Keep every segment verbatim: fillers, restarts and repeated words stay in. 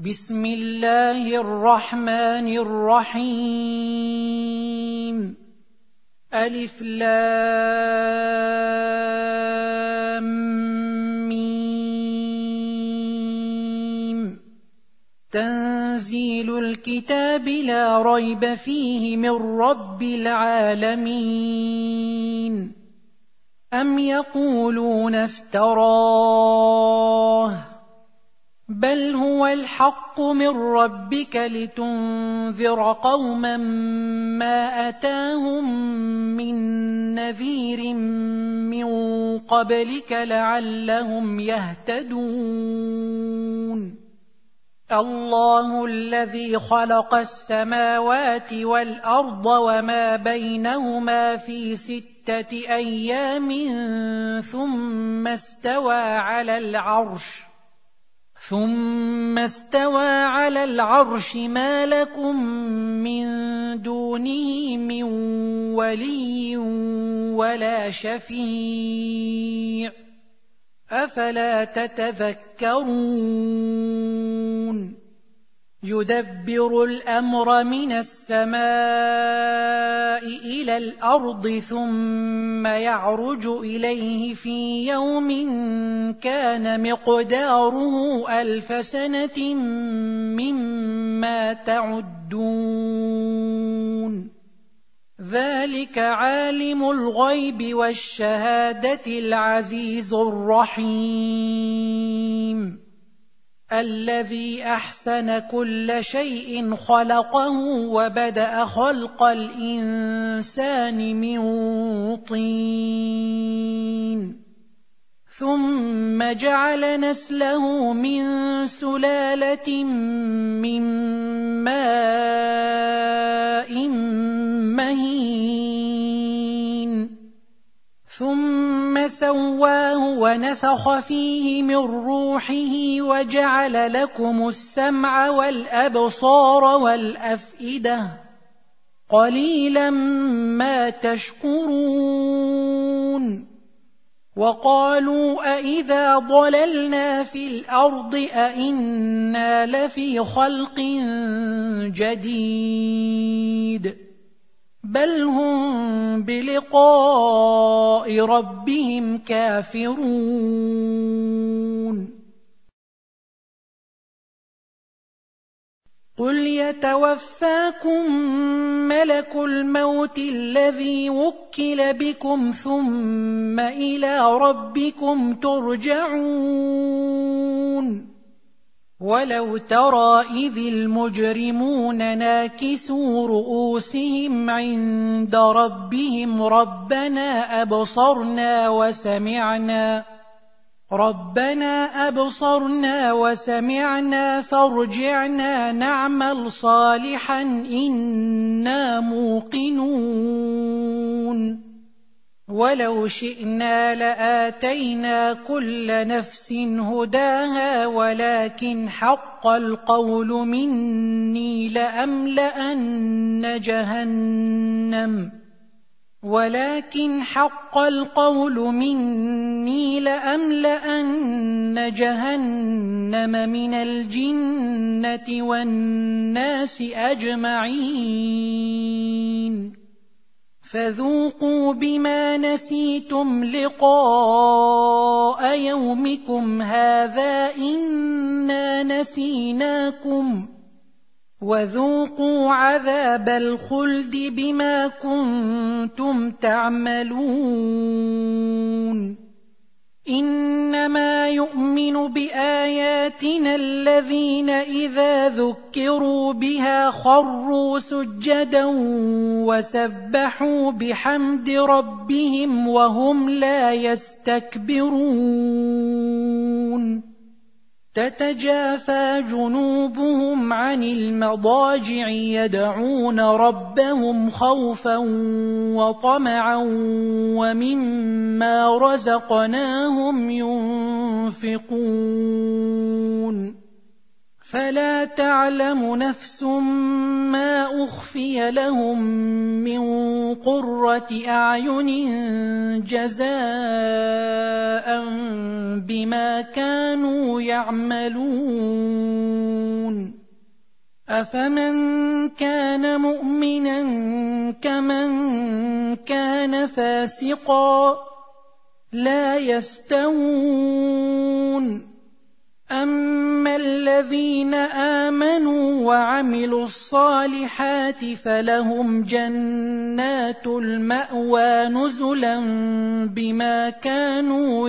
بسم الله الرحمن الرحيم. ألف لام ميم. تنزيل الكتاب لا ريب فيه من رب العالمين. أم يقولون افتراه بل هو الحق من ربك لتنذر قوما ما أتاهم من نذير من قبلك لعلهم يهتدون. الله الذي خلق السماوات والأرض وما بينهما في ستة أيام ثم استوى على العرش ثم استوى على العرش ما لكم من دونه من ولي ولا شفيع أفلا تتذكرون. يدبر الأمر من السماء إلى الأرض ثم يعرج إليه في يوم كان مقداره ألف سنة مما تعدون. ذلك عالم الغيب والشهادة العزيز الرحيم. الذي أحسن كل شيء خلقه وبدأ خلق الإنسان من طين ثم جعل نسله من سلالة من ماء مهين ثم سواه ونفخ فيه من روحه وجعل لكم السمع والأبصار والأفئدة قليلا ما تشكرون. وقالوا أإذا ضللنا في الأرض أإنا لفي خلق جديد بل هم بلقاء ربهم كافرون. قل يتوفاكم ملك الموت الذي وكل بكم ثم إلى ربكم ترجعون. ولو ترى إذ المجرمون ناكسوا رؤوسهم عند ربهم ربنا أبصرنا وسمعنا ربنا أبصرنا وسمعنا فارجعنا نعمل صالحا إنا موقنون. ولو شئنا لآتينا كل نفس هداها ولكن حق القول مني لأملأن جهنم ولكن حق القول مني لأملأن جهنم من الجنة والناس أجمعين. فذوقوا بما نسيتم لقاء يومكم هذا إنا نسيناكم وذوقوا عذاب الخلد بما كنتم تعملون. إنما يؤمن بآياتنا الذين إذا ذكروا بها خروا سجدا وسبحوا بحمد ربهم وهم لا يستكبرون. تتجافى جنوبهم عن المضاجع يدعون ربهم خوفا وطمعا ومما رزقناهم ينفقون. فلا تعلم نفس ما أخفي لهم من قرة أعين جزاء بما كانوا يعملون. أفمن كان مؤمنا كمن كان فاسقا لا يستوون أما الذين آمنوا وعملوا الصالحات فلهم جنات المأوى نزلا بما كانوا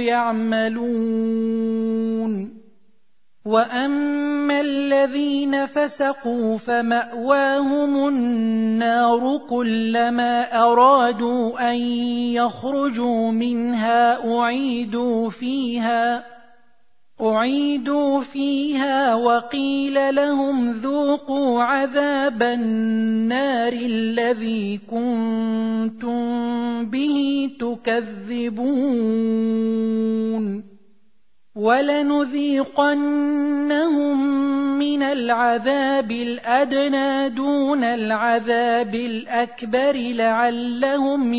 يعملون وأما الذين فسقوا فمأواهم النار كلما أرادوا أن يخرجوا منها أعيدوا فيها أعيدوا فيها وقيل لهم ذوقوا عذاب النار الذي كنتم به تكذبون ولنذيقنهم من العذاب الأدنى دون العذاب الأكبر لعلهم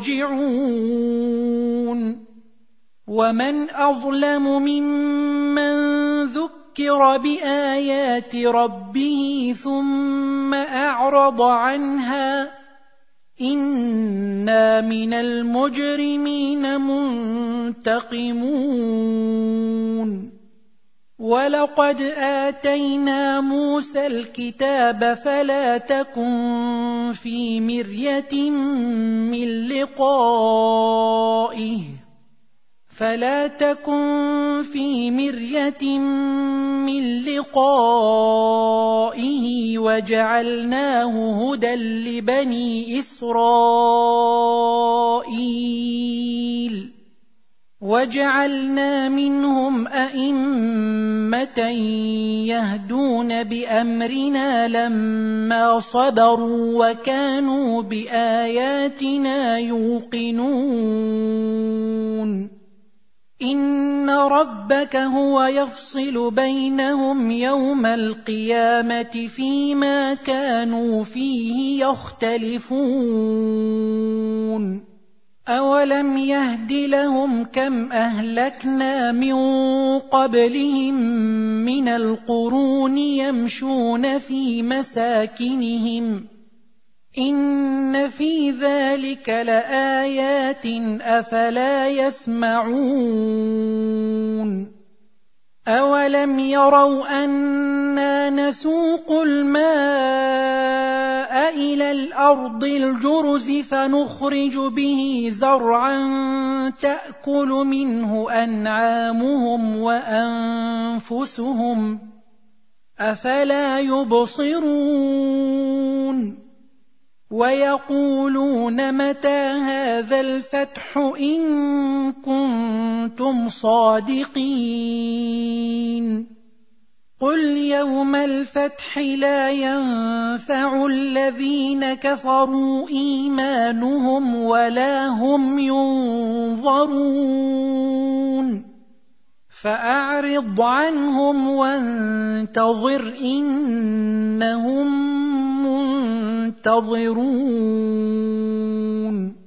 يرجعون ومن أظلم ممن ذكر بآيات ربه ثم أعرض عنها إنا من المجرمين منتقمون ولقد آتينا موسى الكتاب فلا تكن في مرية من لقائه فلا تكن في مرية من لقائه وجعلناه هدى لبني إسرائيل وجعلنا منهم أئمة يهدون بأمرنا لما صبروا وكانوا بآياتنا يوقنون إن ربك هو يفصل بينهم يوم القيامة فيما كانوا فيه يختلفون أولم يهد لهم كم أهلكنا من قبلهم من القرون يمشون في مساكنهم إن في ذلك لآيات أفلا يسمعون أولم يروا أنا نسوق الماء إلى الأرض الجرز فنخرج به زرعا تأكل منه أنعامهم وأنفسهم أفلا يبصرون ويقولون متى هذا الفتح إن كنتم صادقين قل يوم الفتح لا ينفع الذين كفروا إيمانهم ولا هم ينظرون فأعرض عنهم وانتظر إنهم منتظرون